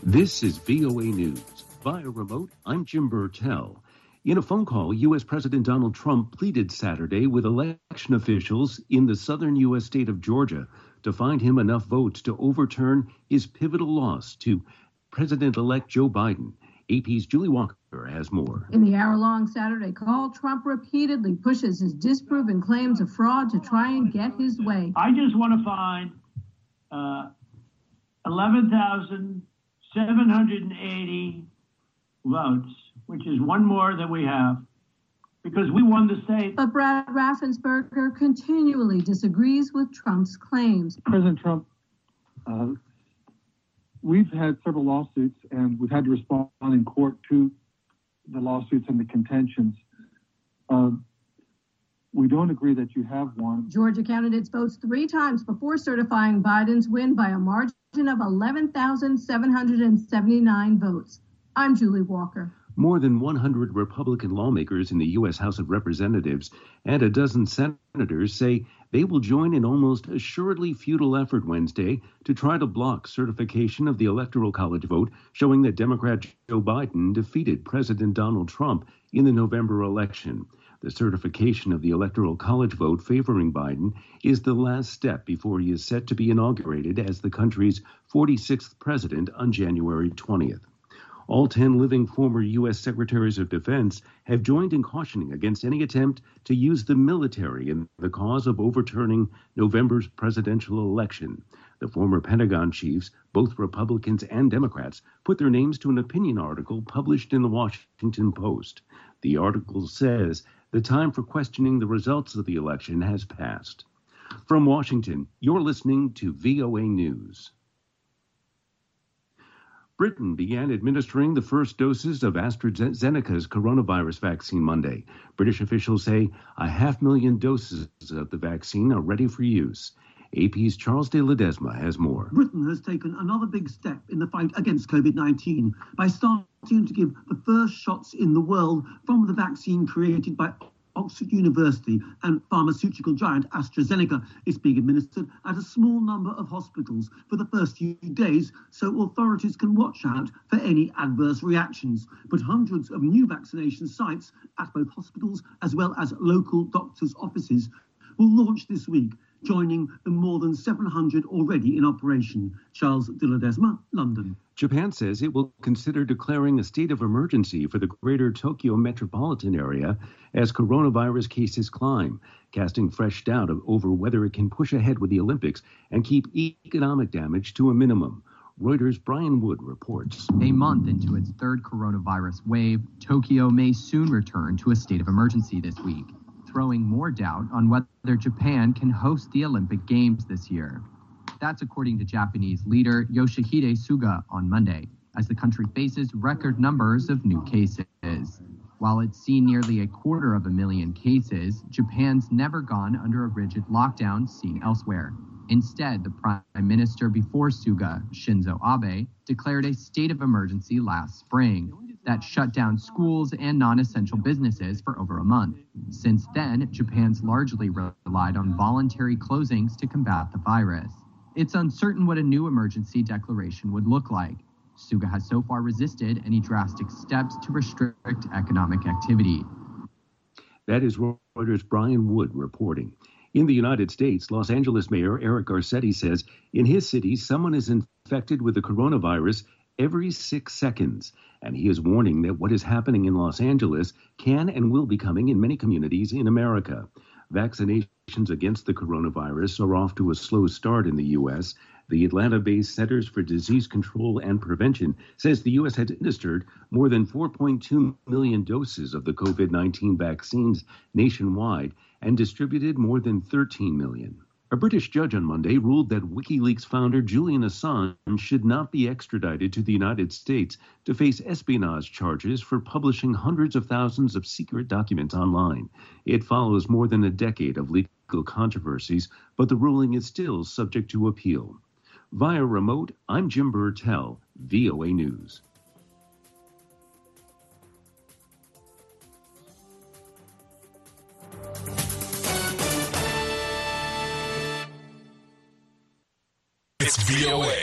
This is VOA News. Via remote, I'm Jim Burtell. In a phone call, U.S. President Donald Trump pleaded Saturday with election officials in the southern U.S. state of Georgia to find him enough votes to overturn his pivotal loss to President-elect Joe Biden. AP's Julie Walker has more. In the hour-long Saturday call, Trump repeatedly pushes his disproven claims of fraud to try and get his way. I just want to find 11,780 votes, which is one more than we have, because we won the state. But Brad Raffensperger continually disagrees with Trump's claims. President Trump, we've had several lawsuits, and we've had to respond in court to the lawsuits and the contentions. We don't agree that you have won. Georgia counted its votes 3 times before certifying Biden's win by a margin of 11,779 votes. I'm Julie Walker. More than 100 Republican lawmakers in the U.S. House of Representatives and a dozen senators say they will join an almost assuredly futile effort Wednesday to try to block certification of the Electoral College vote showing that Democrat Joe Biden defeated President Donald Trump in the November election. The certification of the Electoral College vote favoring Biden is the last step before he is set to be inaugurated as the country's 46th president on January 20th. All 10 living former U.S. Secretaries of Defense have joined in cautioning against any attempt to use the military in the cause of overturning November's presidential election. The former Pentagon chiefs, both Republicans and Democrats, put their names to an opinion article published in the Washington Post. The article says the time for questioning the results of the election has passed. From Washington, you're listening to VOA News. Britain began administering the first doses of AstraZeneca's coronavirus vaccine Monday. British officials say 500,000 doses of the vaccine are ready for use. AP's Charles de Ledesma has more. Britain has taken another big step in the fight against COVID-19 by starting to give the first shots in the world from the vaccine created by Oxford University and pharmaceutical giant AstraZeneca. Is being administered at a small number of hospitals for the first few days so authorities can watch out for any adverse reactions. But hundreds of new vaccination sites at both hospitals as well as local doctors' offices will launch this week, joining the more than 700 already in operation. Charles de Ledesma, London. Japan says it will consider declaring a state of emergency for the greater Tokyo metropolitan area as coronavirus cases climb, casting fresh doubt over whether it can push ahead with the Olympics and keep economic damage to a minimum. Reuters' Brian Wood reports. A month into its third coronavirus wave, Tokyo may soon return to a state of emergency this week, throwing more doubt on whether Japan can host the Olympic Games this year. That's according to Japanese leader Yoshihide Suga on Monday, as the country faces record numbers of new cases. While it's seen nearly 250,000 cases, Japan's never gone under a rigid lockdown seen elsewhere. Instead, the prime minister before Suga, Shinzo Abe, declared a state of emergency last spring that shut down schools and non-essential businesses for over a month. Since then, Japan's largely relied on voluntary closings to combat the virus. It's uncertain what a new emergency declaration would look like. Suga has so far resisted any drastic steps to restrict economic activity. That is Reuters' Brian Wood reporting. In the United States, Los Angeles Mayor Eric Garcetti says in his city, someone is infected with the coronavirus every 6 seconds. And he is warning that what is happening in Los Angeles can and will be coming in many communities in America. Vaccinations against the coronavirus are off to a slow start in the U.S. The Atlanta-based Centers for Disease Control and Prevention says the U.S. had administered more than 4.2 million doses of the COVID-19 vaccines nationwide and distributed more than 13 million. A British judge on Monday ruled that WikiLeaks founder Julian Assange should not be extradited to the United States to face espionage charges for publishing hundreds of thousands of secret documents online. It follows more than a decade of legal controversies, but the ruling is still subject to appeal. Via remote, I'm Jim Burtell, VOA News. It's VOA.